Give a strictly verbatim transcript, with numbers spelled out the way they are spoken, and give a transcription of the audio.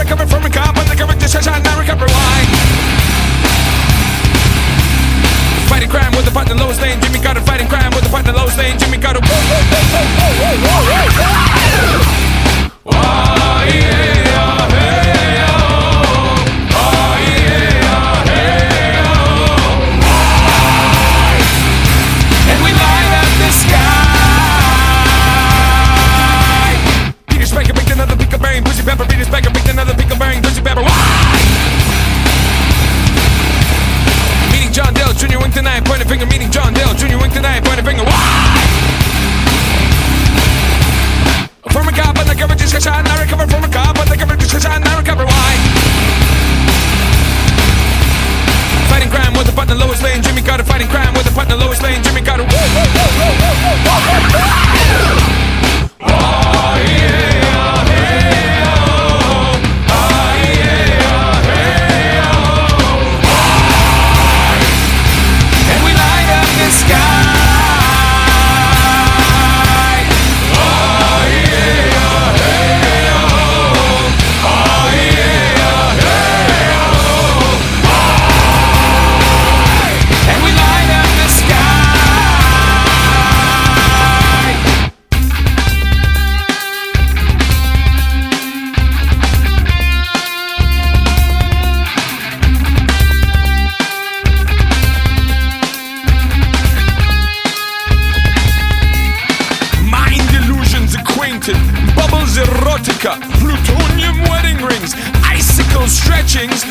recover from a cop, but the cover just shine, I recover. Why? Fighting crime with the partner Lois Lane, Jimmy Carter. Fighting crime with the partner Lois Lane, Jimmy Carter. Oh yeah, hey, oh. Oh yeah, hey, oh. And we light up the sky. Peter Spiker picked another pickle brain, Pussy Pepper. Peter Spiker picked another pickle brain, Pussy Pepper. Meeting John Dale, Junior wink tonight, point a finger. Meeting John Dale, Junior wink tonight, point a finger. From a cop, but the cover just got shot, and I recover from a cop, but the cover just got shot, and I recover. Why? Fighting crime with the partner Lois Lane, Jimmy Carter. Fighting crime with the partner Lois Lane, Jimmy Carter. Oh yeah. Bubbles erotica, plutonium wedding rings, icicle stretchings,